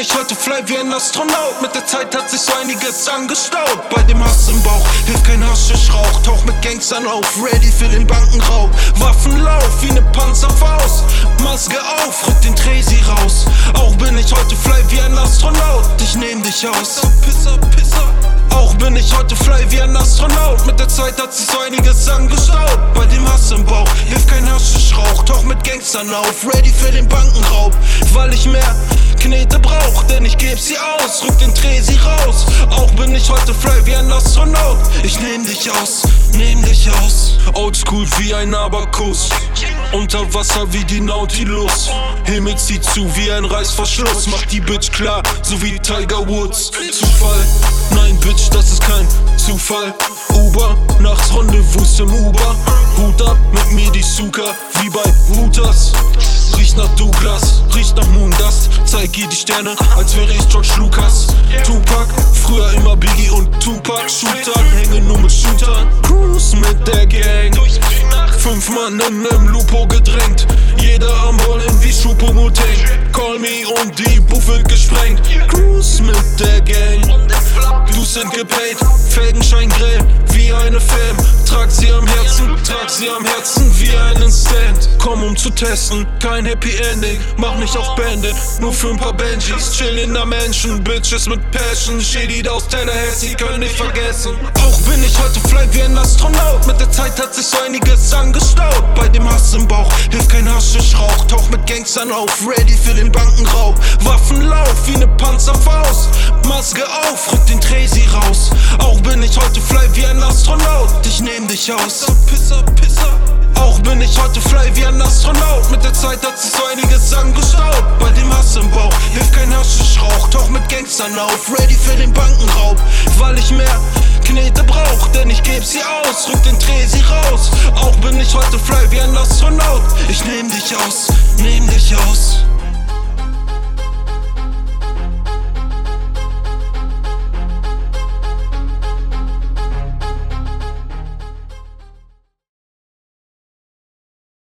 ich heute fly wie ein Astronaut. Mit der Zeit hat sich so einiges angestaut. Bei dem Hass im Bauch hilft kein Haschischrauch. Tauch mit Gangstern auf, ready für den Bankenraub. Waffenlauf wie ne Panzerfaust. Maske auf, rück den Tracy raus. Auch bin ich heute fly wie ein Astronaut. Ich nehm dich aus. Pisser, Pisser. Auch bin ich heute fly wie ein Astronaut. Mit der Zeit hat sich so einiges angestaut. Bei dem Hass im Bauch hilft kein Haschischrauch. Tauch mit Gangstern auf, ready für den Bankenraub. Weil ich mehr Knete brauch, denn ich geb sie aus. Rück den Tracy raus. Auch bin ich heute fly wie ein Astronaut. Ich nehm dich aus, nehm dich aus. Oldschool wie ein Abakus. Unter Wasser wie die Nautilus. Himmel zieht zu wie ein Reißverschluss. Macht die Bitch klar, so wie Tiger Woods. Zufall? Nein, Bitch, das ist kein Zufall. Uber, nachts Rendezvous im Uber. Hut ab mit mir die Suka, wie bei Hooters. Riecht nach Douglas, riecht nach Moondust. Zeig ihr die Sterne, als wäre ich George Lucas. Tupac, früher immer Biggie und Tupac. Shooter, hänge nur mit Shootern. Cruise mit der Gang. 5 Mann in nem Lupo gedrängt. Jeder am Rollen wie Choupo-Moting. Call me und die Buffel gesprengt. Cruise mit der Gang. Du sind gepaid, Felgenschein grell wie eine Fam. Trag sie am Herzen wie einen Stand. Komm um zu testen, kein Happy Ending. Mach nicht auf Bandit, nur für ein paar Benjis. Chill in der Mansion, Bitches mit Passion. Shady aus Tallahassee, können nicht vergessen. Auch bin ich heute fly wie ein Astronaut. Mit der Zeit hat sich so einiges angestaut. Bei dem Hass im Bauch hilft kein Haschischrauch. Tauch mit Gangstern auf, ready für den Bankenraub. Waffenlauf wie ne Panzerfaust. Maske auf, rück den Tracy raus. Auch bin ich heute fly wie ein Astronaut. Ich nehm dich aus. Pisser, Pisser. Auch bin ich heute fly wie ein Astronaut. Mit der Zeit hat sich so einiges angestaut. Bei dem Hass im Bauch hilft kein Haschischrauch. Tauch mit Gangstern auf, ready für den Bankenraub. Weil ich mehr Knete brauch, denn ich geb sie aus. Rück den Tracy raus. Auch bin ich heute fly wie ein Astronaut. Ich nehm dich aus, nehm dich aus.